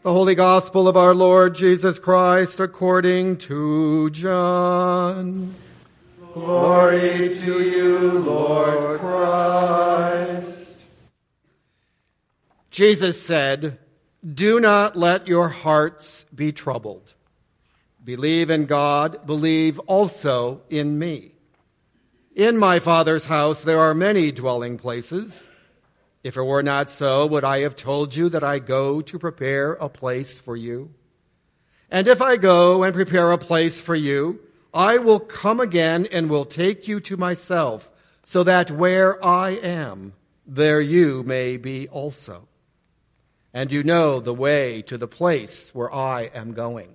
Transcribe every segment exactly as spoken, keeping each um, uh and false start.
The Holy Gospel of our Lord Jesus Christ according to John. Glory to you, Lord Christ. Jesus said, "Do not let your hearts be troubled. Believe in God, believe also in me. In my Father's house there are many dwelling places. If it were not so, would I have told you that I go to prepare a place for you? And if I go and prepare a place for you, I will come again and will take you to myself, so that where I am, there you may be also. And you know the way to the place where I am going."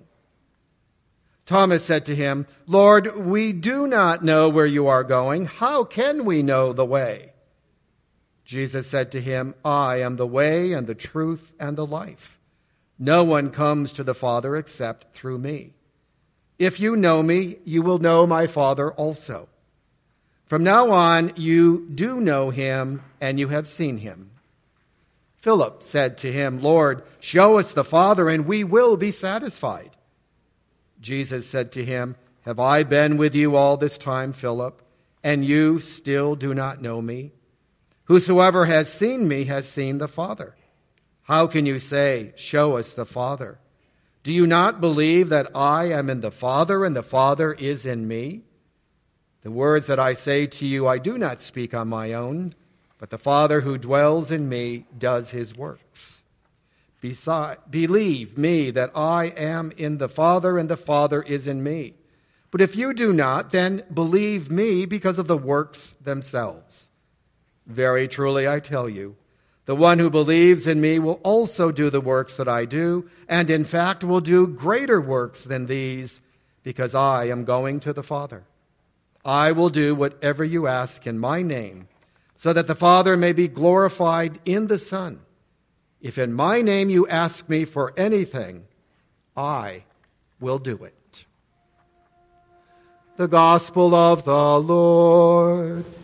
Thomas said to him, "Lord, we do not know where you are going. How can we know the way?" Jesus said to him, "I am the way and the truth and the life. No one comes to the Father except through me. If you know me, you will know my Father also. From now on, you do know him, and you have seen him." Philip said to him, "Lord, show us the Father, and we will be satisfied." Jesus said to him, "Have I been with you all this time, Philip, and you still do not know me? Whosoever has seen me has seen the Father. How can you say, 'Show us the Father'? Do you not believe that I am in the Father and the Father is in me? The words that I say to you I do not speak on my own, but the Father who dwells in me does his works. Beside, believe me that I am in the Father and the Father is in me. But if you do not, then believe me because of the works themselves. Very truly I tell you, the one who believes in me will also do the works that I do, and in fact will do greater works than these, because I am going to the Father. I will do whatever you ask in my name, so that the Father may be glorified in the Son. If in my name you ask me for anything, I will do it." The Gospel of the Lord.